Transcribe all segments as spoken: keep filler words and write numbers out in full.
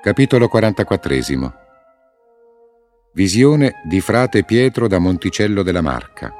Capitolo quarantaquattresimo. Visione di frate Pietro da Monticello della Marca.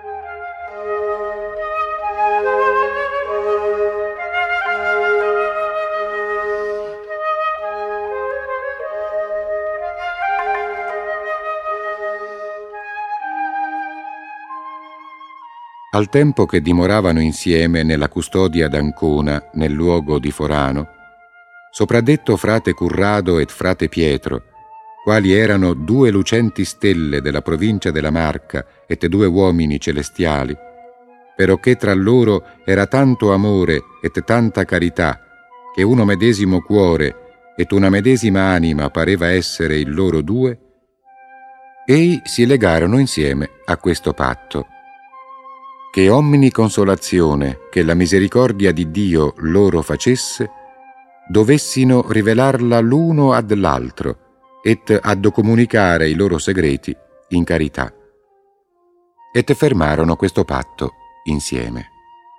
Al tempo che dimoravano insieme nella custodia d'Ancona, nel luogo di Forano, sopradetto frate Currado et frate Pietro, quali erano due lucenti stelle della provincia della Marca et due uomini celestiali, perocché tra loro era tanto amore et tanta carità, che uno medesimo cuore et una medesima anima pareva essere il loro due, ei si legarono insieme a questo patto, che omni consolazione che la misericordia di Dio loro facesse, dovessino rivelarla l'uno ad l'altro et ad comunicare i loro segreti in carità. Et fermarono questo patto insieme.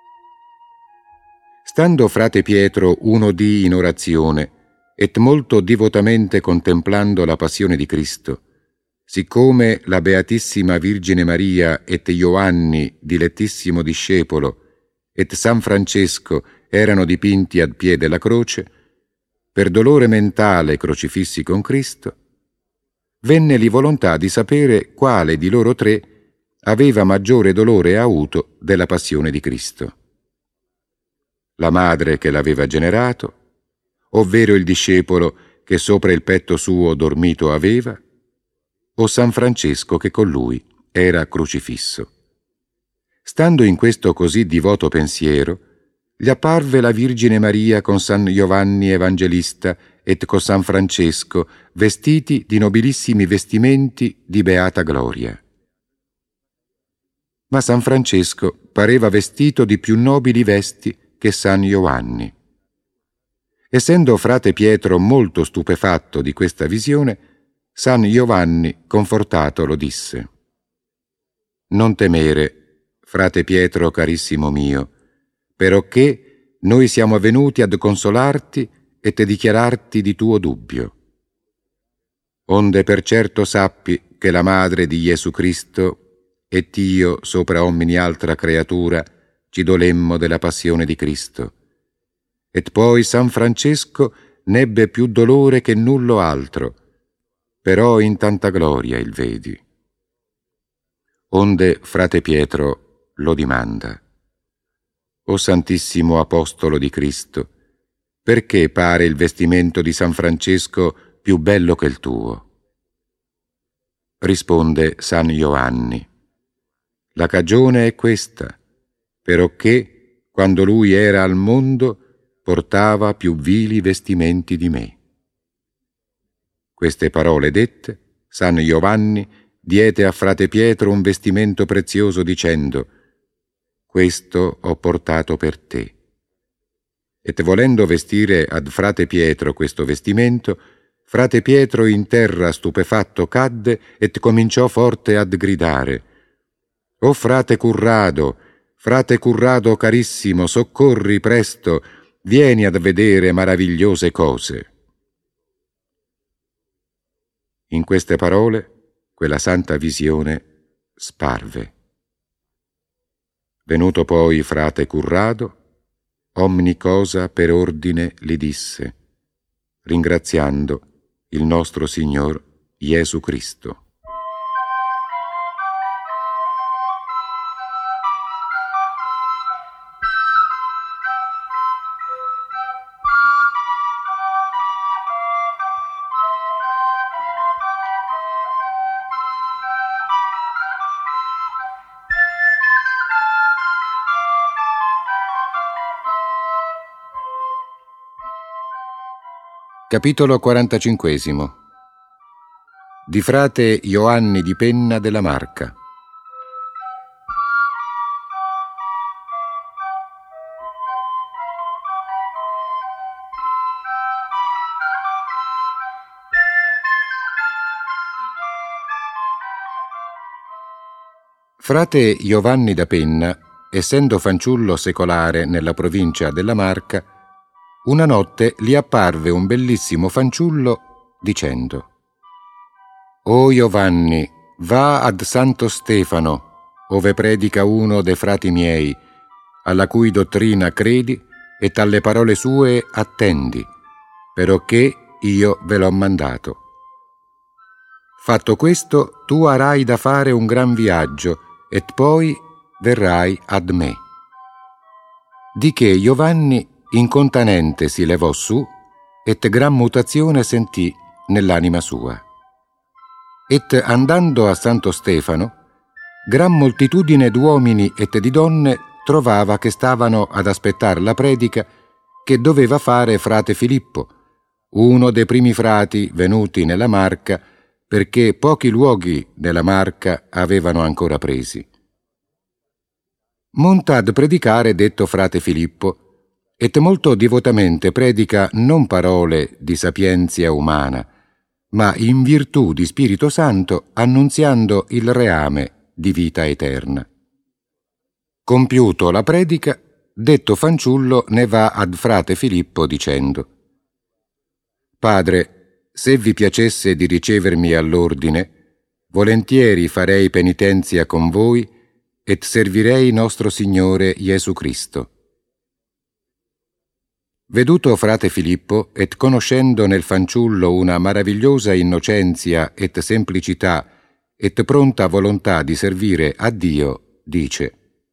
Stando frate Pietro uno dì in orazione et molto divotamente contemplando la passione di Cristo, siccome la Beatissima Virgine Maria et Ioanni, dilettissimo discepolo, et San Francesco erano dipinti al piede della croce, per dolore mentale crocifissi con Cristo, venneli volontà di sapere quale di loro tre aveva maggiore dolore avuto della passione di Cristo. La madre che l'aveva generato, ovvero il discepolo che sopra il petto suo dormito aveva, o San Francesco che con lui era crocifisso. Stando in questo così divoto pensiero, gli apparve la Virgine Maria con San Giovanni Evangelista et con San Francesco, vestiti di nobilissimi vestimenti di beata gloria. Ma San Francesco pareva vestito di più nobili vesti che San Giovanni. Essendo frate Pietro molto stupefatto di questa visione, San Giovanni, confortato, lo disse: «Non temere, frate Pietro carissimo mio, perocché noi siamo venuti ad consolarti e te dichiararti di tuo dubbio. Onde per certo sappi che la madre di Gesù Cristo et io sopra ogni altra creatura ci dolemmo della passione di Cristo. Et poi San Francesco n'ebbe più dolore che nullo altro, però in tanta gloria il vedi. Onde frate Pietro lo dimanda: O Santissimo Apostolo di Cristo, perché pare il vestimento di San Francesco più bello che il tuo? Risponde San Giovanni: La cagione è questa, perocché quando lui era al mondo portava più vili vestimenti di me. Queste parole dette, San Giovanni diede a frate Pietro un vestimento prezioso dicendo: Questo ho portato per te. Et volendo vestire ad frate Pietro questo vestimento, frate Pietro in terra stupefatto cadde et cominciò forte ad gridare: O frate Currado, frate Currado carissimo, soccorri presto, vieni ad vedere maravigliose cose. In queste parole, quella santa visione sparve. Venuto poi frate Currado, ogni cosa per ordine li disse, ringraziando il nostro Signor Gesù Cristo. Capitolo quarantacinquesimo. Di frate Ioanni di Penna della Marca. Frate Giovanni da Penna, essendo fanciullo secolare nella provincia della Marca, una notte gli apparve un bellissimo fanciullo dicendo: «O Giovanni, va ad Santo Stefano, ove predica uno dei frati miei, alla cui dottrina credi e alle parole sue attendi, perché io ve l'ho mandato. Fatto questo, tu avrai da fare un gran viaggio, e poi verrai ad me». Di che Giovanni incontanente si levò su, et gran mutazione sentì nell'anima sua. Et andando a Santo Stefano, gran moltitudine d'uomini et di donne trovava che stavano ad aspettar la predica che doveva fare frate Filippo, uno dei primi frati venuti nella Marca, perché pochi luoghi nella Marca avevano ancora presi. Monta ad predicare detto frate Filippo, et molto divotamente predica non parole di sapienzia umana, ma in virtù di Spirito Santo annunziando il reame di vita eterna. Compiuto la predica, detto fanciullo ne va ad frate Filippo dicendo: «Padre, se vi piacesse di ricevermi all'ordine, volentieri farei penitenzia con voi et servirei nostro Signore Gesù Cristo». Veduto frate Filippo, et conoscendo nel fanciullo una maravigliosa innocenzia et semplicità et pronta volontà di servire a Dio, dice: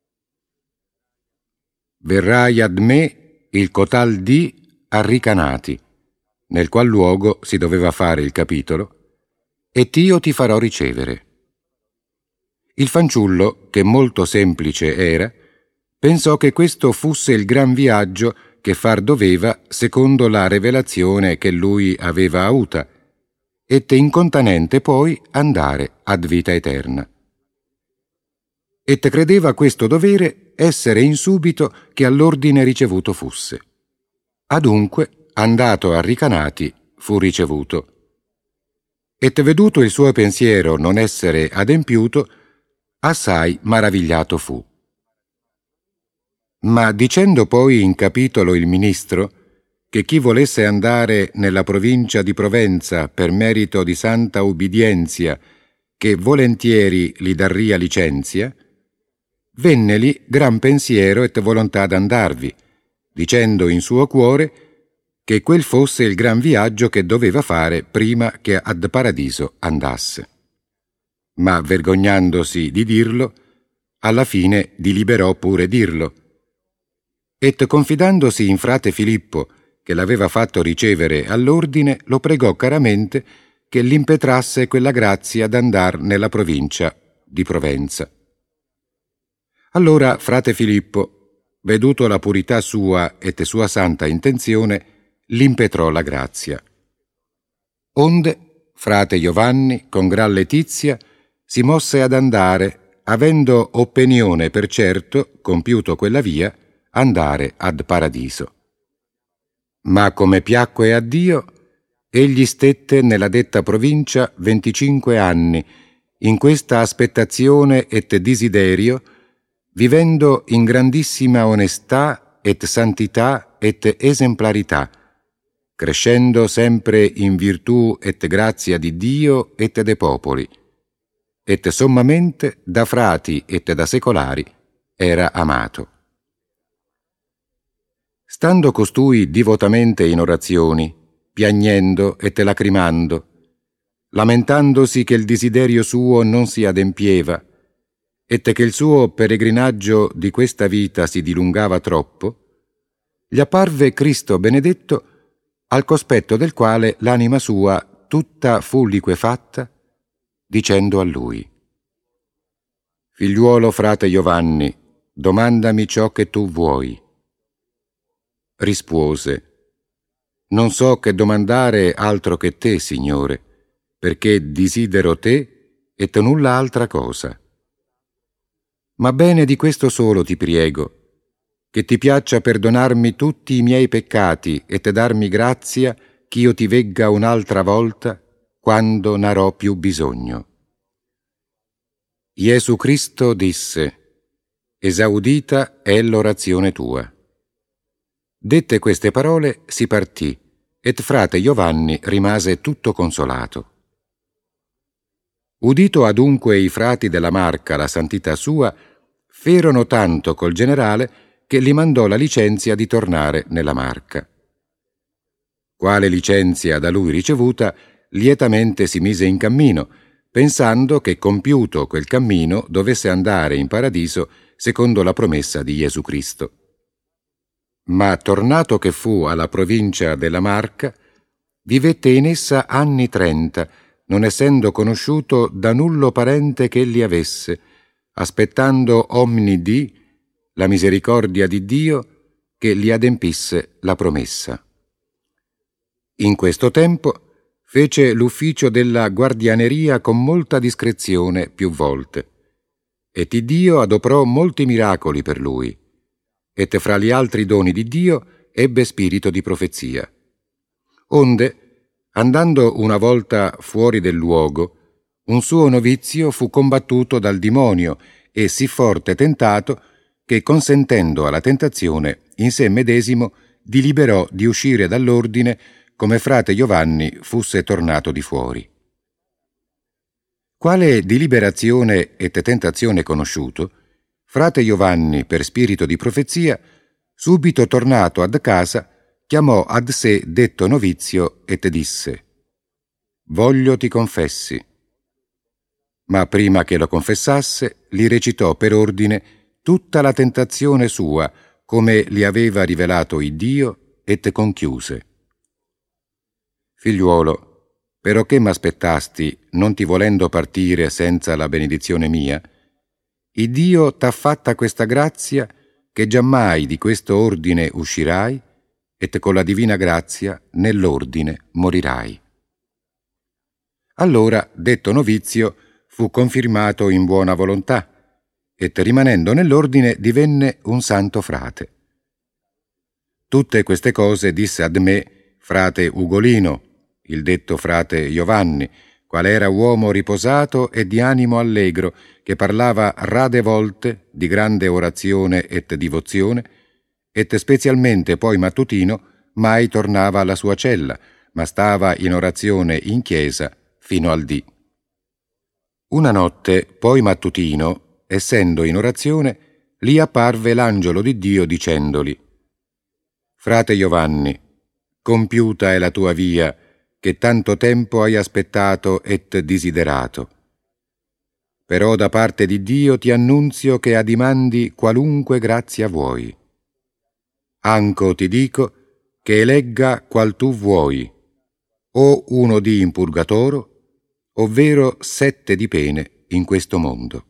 «Verrai ad me il cotal di Arricanati», nel qual luogo si doveva fare il capitolo, «et io ti farò ricevere». Il fanciullo, che molto semplice era, pensò che questo fosse il gran viaggio che far doveva secondo la rivelazione che lui aveva avuta, et incontanente poi andare ad vita eterna. Et credeva questo dovere essere in subito che all'ordine ricevuto fosse. Adunque, andato a Ricanati, fu ricevuto. Et veduto il suo pensiero non essere adempiuto, assai maravigliato fu. Ma dicendo poi in capitolo il ministro che chi volesse andare nella provincia di Provenza per merito di santa ubbidienzia, che volentieri li darria licenzia, venneli gran pensiero et volontà d'andarvi, dicendo in suo cuore che quel fosse il gran viaggio che doveva fare prima che ad Paradiso andasse. Ma vergognandosi di dirlo, alla fine diliberò pure dirlo, et confidandosi in frate Filippo, che l'aveva fatto ricevere all'ordine, lo pregò caramente che l'impetrasse quella grazia d'andar nella provincia di Provenza. Allora frate Filippo, veduto la purità sua et sua santa intenzione, l'impetrò la grazia. Onde frate Giovanni, con gran letizia, si mosse ad andare, avendo oppenione per certo, compiuto quella via, andare ad Paradiso. Ma come piacque a Dio, egli stette nella detta provincia venticinque anni, in questa aspettazione et desiderio, vivendo in grandissima onestà et santità et esemplarità, crescendo sempre in virtù et grazia di Dio et de popoli, et sommamente da frati et da secolari era amato. Stando costui divotamente in orazioni, piagnendo et lacrimando, lamentandosi che il desiderio suo non si adempieva, et che il suo peregrinaggio di questa vita si dilungava troppo, gli apparve Cristo benedetto, al cospetto del quale l'anima sua tutta fu liquefatta, dicendo a lui: «Figliuolo frate Giovanni, domandami ciò che tu vuoi». Rispose: «Non so che domandare altro che te, Signore, perché desidero te et nulla altra cosa. Ma bene di questo solo ti priego, che ti piaccia perdonarmi tutti i miei peccati et darmi grazia ch'io ti vegga un'altra volta quando n'arò più bisogno». Gesù Cristo disse: «Esaudita è l'orazione tua. Dette queste parole si partì, et frate Giovanni rimase tutto consolato. Udito adunque i frati della Marca la santità sua, ferono tanto col generale che li mandò la licenzia di tornare nella Marca. Quale licenzia da lui ricevuta, lietamente si mise in cammino, pensando che compiuto quel cammino dovesse andare in paradiso secondo la promessa di Gesù Cristo. Ma tornato che fu alla provincia della Marca, vivette in essa anni trenta, non essendo conosciuto da nullo parente che egli avesse, aspettando omni dì la misericordia di Dio che gli adempisse la promessa. In questo tempo fece l'ufficio della guardianeria con molta discrezione più volte, et Dio adoprò molti miracoli per lui, et fra gli altri doni di Dio ebbe spirito di profezia. Onde, andando una volta fuori del luogo, un suo novizio fu combattuto dal dimonio e sì forte tentato che, consentendo alla tentazione, in sé medesimo diliberò di uscire dall'ordine come frate Giovanni fusse tornato di fuori. Quale deliberazione et tentazione conosciuto, frate Giovanni, per spirito di profezia, subito tornato ad casa, chiamò ad sé detto novizio et disse: «Voglio ti confessi». Ma prima che lo confessasse, li recitò per ordine tutta la tentazione sua, come li aveva rivelato Iddio, et conchiuse: «Figliuolo, perché m'aspettasti, non ti volendo partire senza la benedizione mia, Iddio t'ha fatta questa grazia che giammai di questo ordine uscirai, et con la divina grazia nell'ordine morirai». Allora detto novizio fu confermato in buona volontà, et rimanendo nell'ordine divenne un santo frate. Tutte queste cose disse ad me frate Ugolino, il detto frate Giovanni, qual era uomo riposato e di animo allegro, che parlava rade volte di grande orazione et divozione, et specialmente poi mattutino mai tornava alla sua cella, ma stava in orazione in chiesa fino al dì. Una notte, poi mattutino, essendo in orazione, gli apparve l'angelo di Dio dicendoli: «Frate Giovanni, compiuta è la tua via, che tanto tempo hai aspettato et desiderato. Però da parte di Dio ti annunzio che addimandi qualunque grazia vuoi. Anco ti dico che elegga qual tu vuoi, o uno dì in purgatoro, ovvero sette di pene in questo mondo».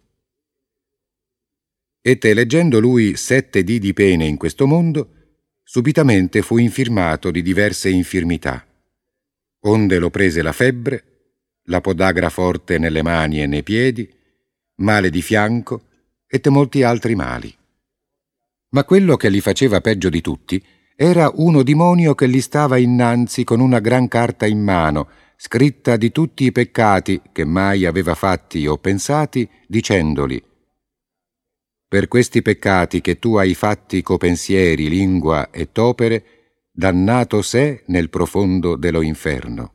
Et eleggendo lui sette dì di pene in questo mondo, subitamente fu infirmato di diverse infirmità, onde lo prese la febbre, la podagra forte nelle mani e nei piedi, male di fianco et molti altri mali. Ma quello che gli faceva peggio di tutti era uno dimonio che gli stava innanzi con una gran carta in mano, scritta di tutti i peccati che mai aveva fatti o pensati, dicendoli: «Per questi peccati che tu hai fatti co pensieri, lingua et opere, dannato sé nel profondo dello inferno».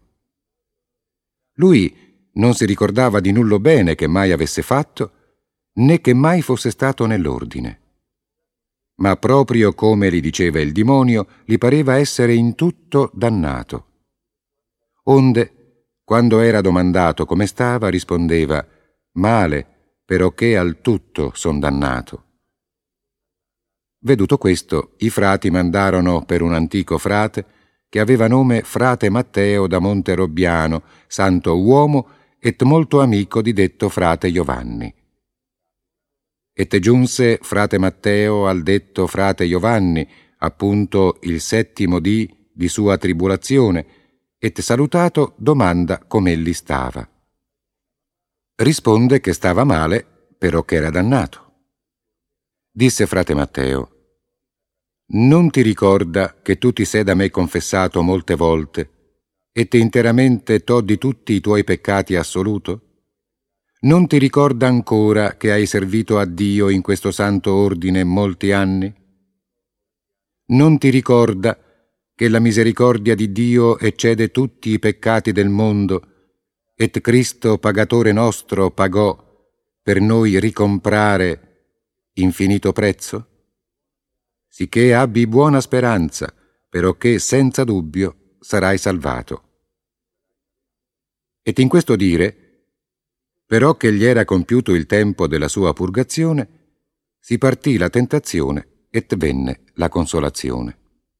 Lui non si ricordava di nullo bene che mai avesse fatto, né che mai fosse stato nell'ordine. Ma proprio come gli diceva il dimonio, gli pareva essere in tutto dannato. Onde, quando era domandato come stava, rispondeva: «Male, perché al tutto son dannato». Veduto questo, i frati mandarono per un antico frate, che aveva nome frate Matteo da Monterobbiano, santo uomo et molto amico di detto frate Giovanni. Et giunse frate Matteo al detto frate Giovanni, appunto il settimo dì di sua tribolazione, et salutato domanda com'egli stava. Risponde che stava male, però che era dannato. Disse frate Matteo: «Non ti ricorda che tu ti sei da me confessato molte volte, e te interamente t'ho di tutti i tuoi peccati assoluto? Non ti ricorda ancora che hai servito a Dio in questo santo ordine molti anni? non ti ricorda che la misericordia di Dio eccede tutti i peccati del mondo, et Cristo pagatore nostro pagò per noi ricomprare infinito prezzo? Sicché abbi buona speranza, perché senza dubbio sarai salvato. Et in questo dire, però che gli era compiuto il tempo della sua purgazione, si partì la tentazione et venne la consolazione.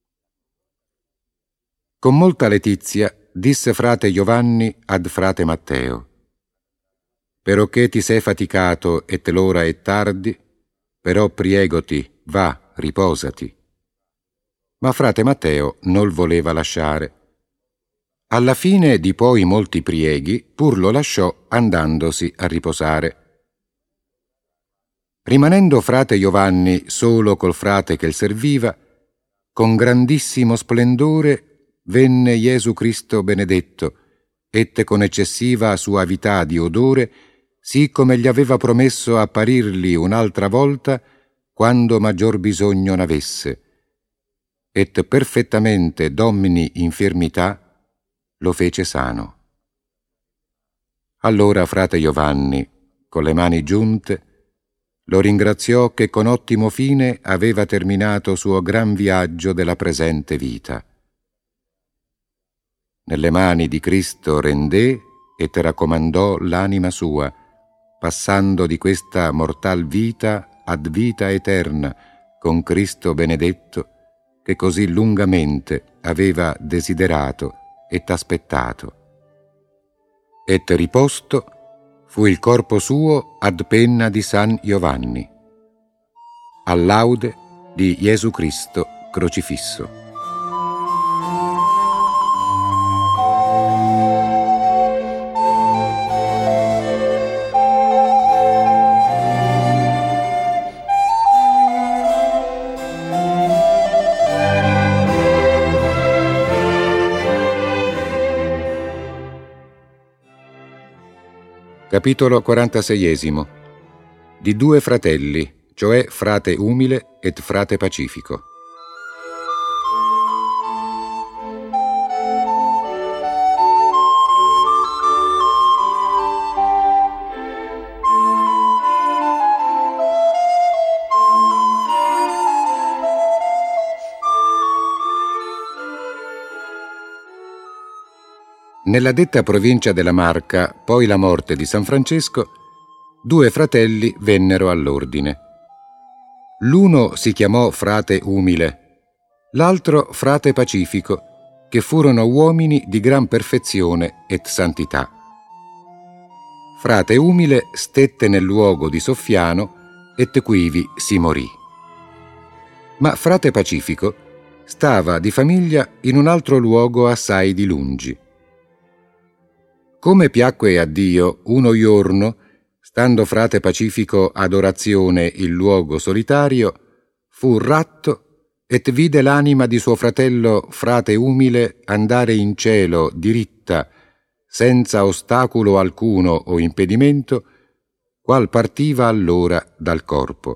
Con molta letizia disse frate Giovanni ad frate Matteo: perché ti sei faticato et l'ora è tardi, però priegoti, va, riposati. Ma frate Matteo non voleva lasciare. Alla fine di poi molti prieghi, pur lo lasciò andandosi a riposare. Rimanendo frate Giovanni solo col frate che il serviva, con grandissimo splendore venne Gesù Cristo benedetto, et con eccessiva suavità di odore, sì come gli aveva promesso apparirgli un'altra volta quando maggior bisogno n'avesse, et perfettamente d'omni infermità lo fece sano. Allora frate Giovanni, con le mani giunte, lo ringraziò che con ottimo fine aveva terminato suo gran viaggio della presente vita. Nelle mani di Cristo rendé e te raccomandò l'anima sua, passando di questa mortal vita ad vita eterna con Cristo benedetto, che così lungamente aveva desiderato et aspettato. Et riposto fu il corpo suo ad penna di San Giovanni, all'aude di Gesù Cristo crocifisso. Capitolo quarantaseiesimo. Di due fratelli, cioè frate Umile et frate Pacifico. Nella detta provincia della Marca, poi la morte di San Francesco, due fratelli vennero all'ordine. L'uno si chiamò frate Umile, l'altro frate Pacifico, che furono uomini di gran perfezione et santità. Frate Umile stette nel luogo di Soffiano et quivi si morì. Ma frate Pacifico stava di famiglia in un altro luogo assai di lungi. Come piacque a Dio, uno giorno, stando frate Pacifico ad orazione il luogo solitario, fu ratto et vide l'anima di suo fratello frate Umile andare in cielo diritta, senza ostacolo alcuno o impedimento, qual partiva allora dal corpo.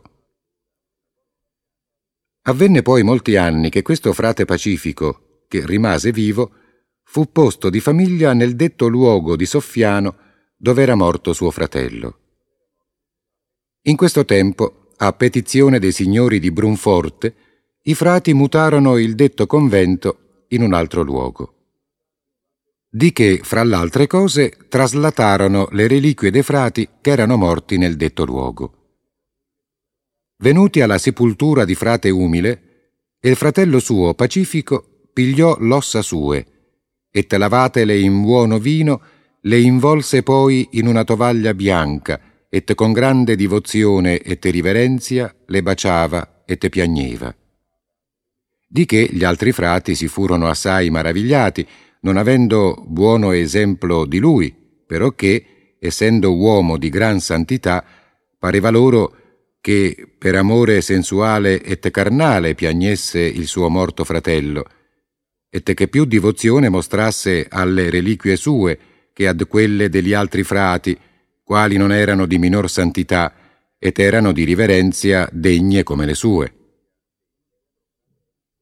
Avvenne poi molti anni che questo frate Pacifico, che rimase vivo, fu posto di famiglia nel detto luogo di Soffiano, dove era morto suo fratello. In questo tempo, a petizione dei signori di Brunforte, i frati mutarono il detto convento in un altro luogo. Di che, fra l'altre cose, traslatarono le reliquie dei frati che erano morti nel detto luogo. Venuti alla sepoltura di frate Umile, il fratello suo Pacifico pigliò l'ossa sue, et lavatele in buono vino, le involse poi in una tovaglia bianca, et con grande divozione et riverenzia le baciava et piagneva. Di che gli altri frati si furono assai maravigliati, non avendo buono esemplo di lui, perché, essendo uomo di gran santità, pareva loro che per amore sensuale et carnale piagnesse il suo morto fratello, et che più divozione mostrasse alle reliquie sue che ad quelle degli altri frati, quali non erano di minor santità, ed erano di riverenzia degne come le sue.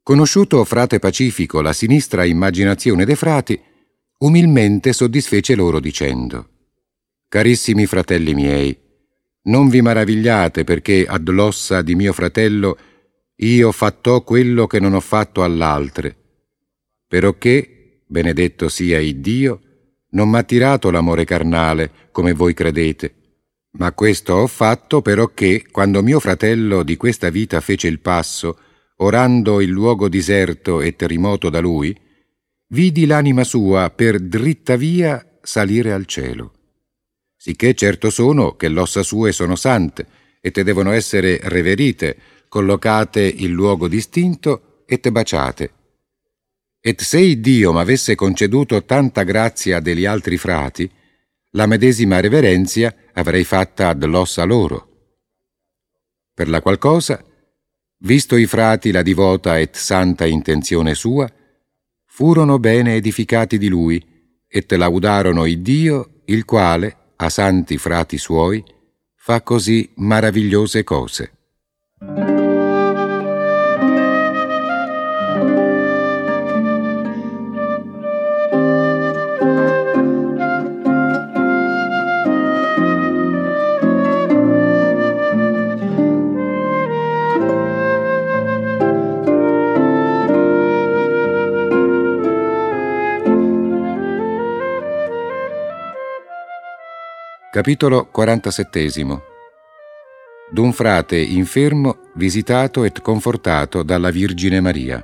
Conosciuto frate Pacifico la sinistra immaginazione dei frati, umilmente soddisfece loro dicendo: «Carissimi fratelli miei, non vi maravigliate perché ad l'ossa di mio fratello io fattò quello che non ho fatto all'altre, perché, benedetto sia Iddio, non m'ha tirato l'amore carnale, come voi credete, ma questo ho fatto perché, quando mio fratello di questa vita fece il passo, orando il luogo diserto e rimoto da lui, vidi l'anima sua per dritta via salire al cielo. Sicché certo sono che l'ossa sue sono sante, e te devono essere reverite, collocate in luogo distinto e te baciate. Et se Iddio m'avesse conceduto tanta grazia degli altri frati, la medesima reverenzia avrei fatta ad l'ossa loro. Per la qual cosa, visto i frati la divota et santa intenzione sua, furono bene edificati di lui, et laudarono Iddio, il quale, a santi frati suoi, fa così maravigliose cose. Capitolo quarantasettesimo. D'un frate infermo visitato et confortato dalla Virgine Maria.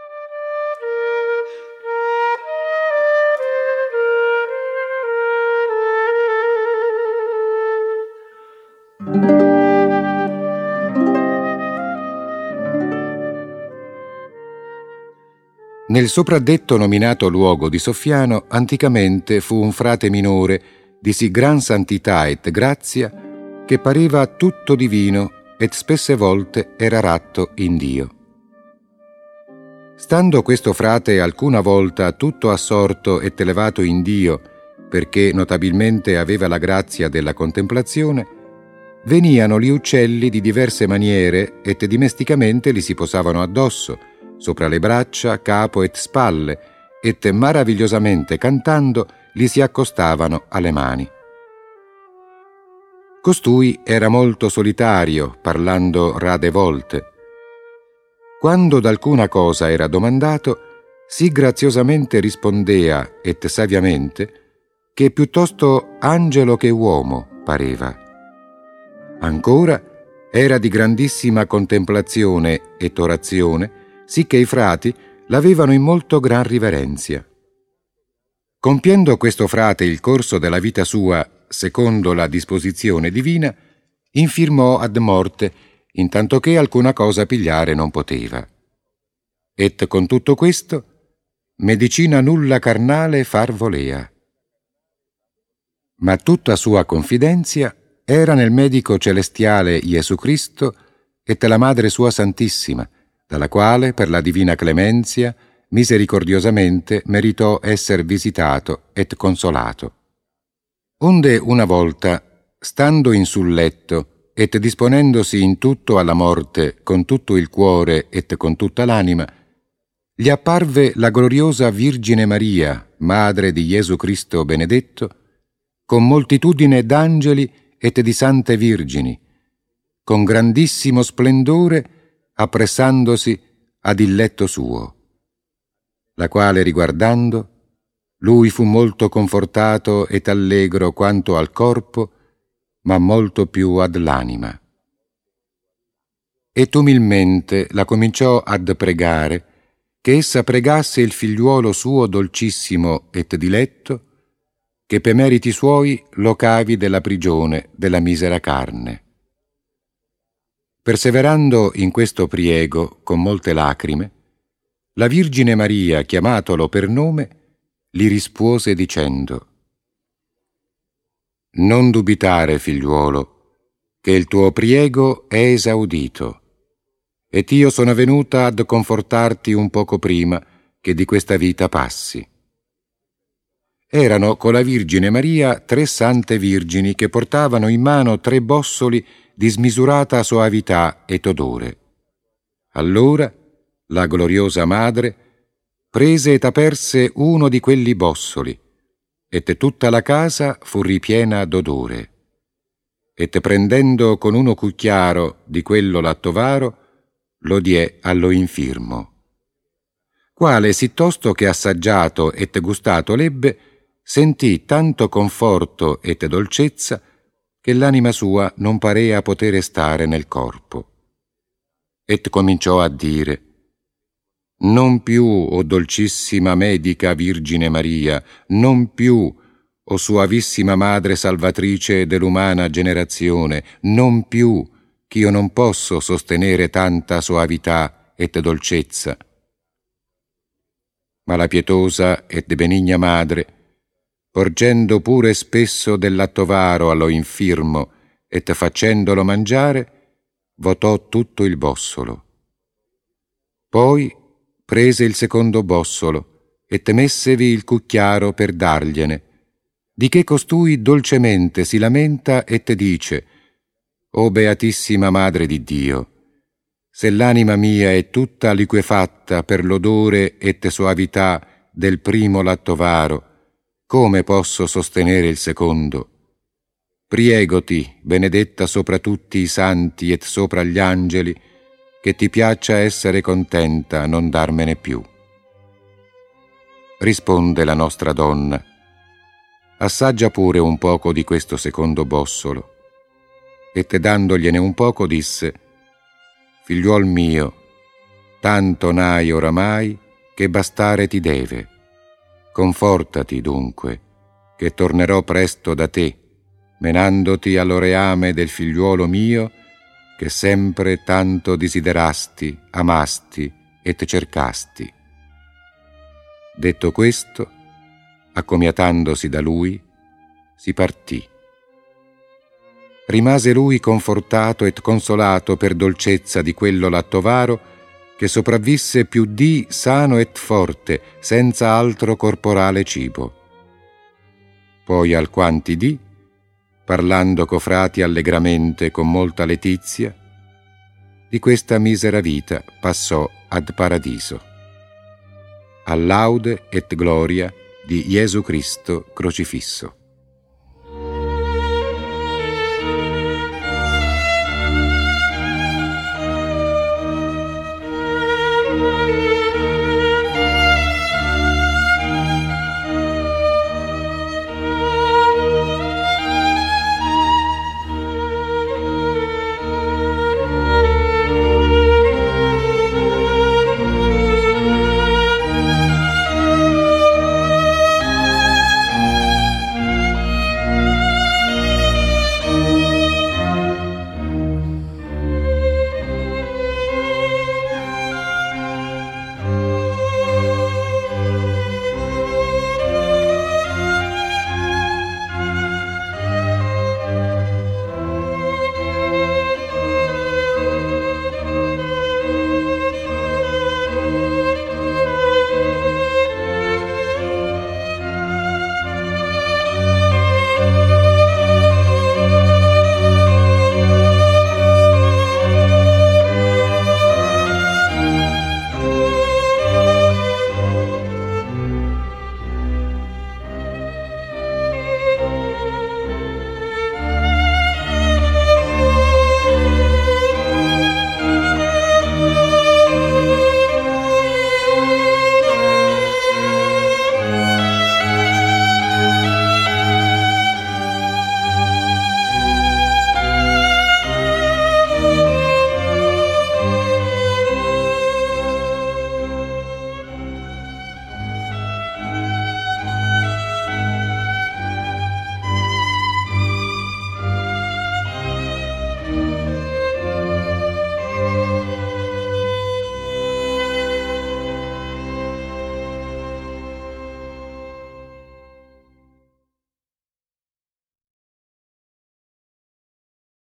Nel sopradetto nominato luogo di Soffiano anticamente fu un frate minore di sì gran santità et grazia che pareva tutto divino et spesse volte era ratto in Dio. Stando questo frate alcuna volta tutto assorto et elevato in Dio, perché notabilmente aveva la grazia della contemplazione, veniano gli uccelli di diverse maniere et dimesticamente li si posavano addosso, sopra le braccia, capo et spalle, et maravigliosamente cantando li si accostavano alle mani. Costui era molto solitario, parlando rade volte. Quando d'alcuna cosa era domandato, sì graziosamente rispondea, et saviamente, che piuttosto angelo che uomo pareva. Ancora era di grandissima contemplazione et orazione, sicché i frati l'avevano in molto gran riverenzia. Compiendo questo frate il corso della vita sua, secondo la disposizione divina, infirmò ad morte, intanto che alcuna cosa pigliare non poteva. Et con tutto questo, medicina nulla carnale far volea. Ma tutta sua confidenzia era nel medico celestiale Gesù Cristo et la Madre sua Santissima, dalla quale, per la divina clemenzia, misericordiosamente meritò esser visitato et consolato. Onde una volta, stando in sul letto et disponendosi in tutto alla morte con tutto il cuore et con tutta l'anima, gli apparve la gloriosa Virgine Maria, Madre di Gesù Cristo benedetto, con moltitudine d'angeli et di sante virgini, con grandissimo splendore appressandosi ad il letto suo, la quale riguardando, lui fu molto confortato et allegro quanto al corpo, ma molto più ad l'anima. Et umilmente la cominciò ad pregare che essa pregasse il figliuolo suo dolcissimo et diletto, che per meriti suoi lo cavi della prigione della misera carne. Perseverando in questo priego con molte lacrime, la Virgine Maria, chiamatolo per nome, gli rispose dicendo: «Non dubitare, figliuolo, che il tuo priego è esaudito, ed io sono venuta ad confortarti un poco prima che di questa vita passi». Erano con la Virgine Maria tre sante virgini che portavano in mano tre bossoli di smisurata soavità ed odore. Allora la gloriosa madre prese et aperse uno di quelli bossoli, et tutta la casa fu ripiena d'odore. Et prendendo con uno cucchiaro di quello lattovaro, lo die allo infirmo, quale sittosto che assaggiato et gustato l'ebbe, sentì tanto conforto et dolcezza che l'anima sua non parea potere stare nel corpo. Et cominciò a dire: non più, o dolcissima medica Virgine Maria, non più, o suavissima Madre Salvatrice dell'umana generazione, non più, ch'io non posso sostenere tanta soavità et dolcezza. Ma la pietosa et benigna Madre, porgendo pure spesso del lattovaro allo infirmo et facendolo mangiare, votò tutto il bossolo. Poi prese il secondo bossolo et messevi il cucchiaro per dargliene, di che costui dolcemente si lamenta et dice: «O Beatissima Madre di Dio, se l'anima mia è tutta liquefatta per l'odore et soavità del primo lattovaro, come posso sostenere il secondo? Priegoti, benedetta sopra tutti i santi et sopra gli angeli, che ti piaccia essere contenta a non darmene più». Risponde la nostra donna: «Assaggia pure un poco di questo secondo bossolo». Et dandogliene un poco disse: «Figliuol mio, tanto n'hai oramai che bastare ti deve. Confortati dunque, che tornerò presto da te, menandoti all'oreame del figliuolo mio, che sempre tanto desiderasti, amasti et cercasti». Detto questo, accomiatandosi da lui, si partì. Rimase lui confortato et consolato per dolcezza di quello lattovaro, che sopravvisse più dì sano et forte, senza altro corporale cibo. Poi alquanti dì, parlando co frati allegramente con molta letizia, di questa misera vita passò ad paradiso. A laude et gloria di Gesù Cristo crocifisso.